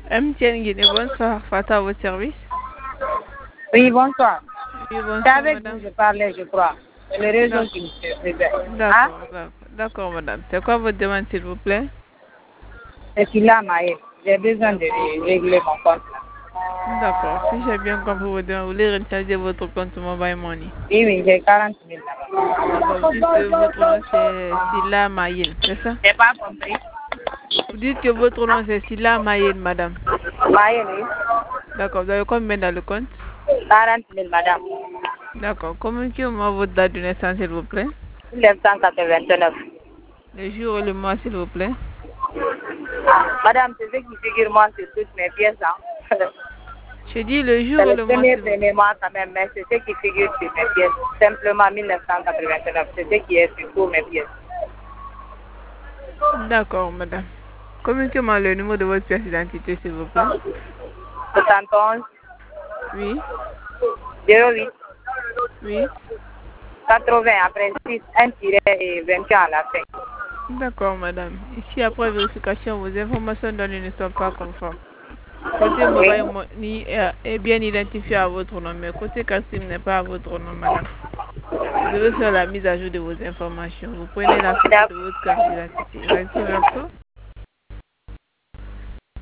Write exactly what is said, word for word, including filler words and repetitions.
M T N Guinée, bonsoir. Fata à votre service. Oui, bonsoir. Oui, bonsoir, C'est avec madame. vous que je parlais, je crois. C'est le réseau qui me réveille. Hein? D'accord, d'accord, d'accord, madame. C'est quoi votre demande, s'il vous plaît? C'est qu'il a maillé. J'ai besoin de régler mon compte. D'accord. Si j'ai bien compris votre demande, vous voulez recharger votre compte Mobile Money. Oui, oui, j'ai quarante mille là-bas. D'accord. Vous dites que votre nom c'est Silla Mayel, c'est ça? J'ai pas compris. Vous dites que votre nom c'est Silla Mayel, madame. Maillé, oui. D'accord. Vous avez combien dans le compte? quarante mille, madame. D'accord. Communiquez-moi votre date de naissance, s'il vous plaît. mille neuf cent quatre-vingt-neuf. Le jour et le mois, s'il vous plaît. Ah, madame, c'est ce qui figure moi sur toutes mes pièces. Hein. Je dis le jour C'est et le le mois, premier s'il vous plaît. premier mois quand même, mais c'est ce qui figure sur mes pièces. Simplement mille neuf cent quatre-vingt-neuf. C'est ce qui est sur toutes mes pièces. D'accord, madame. Communiquez-moi le numéro de votre pièce d'identité, s'il vous plaît. soixante et onze. Oui. zéro huit. Oui. quatre-vingts après six, un tiret et vingt-quatre à la fin. D'accord, madame. Ici, après vérification, vos informations données ne sont pas conformes. Côté Mobile Money est, est bien identifié à votre nom, mais côté Cassim n'est pas à votre nom, madame. Vous devez faire la mise à jour de vos informations. Vous prenez la photo de votre carte d'identité. Restez vers ça.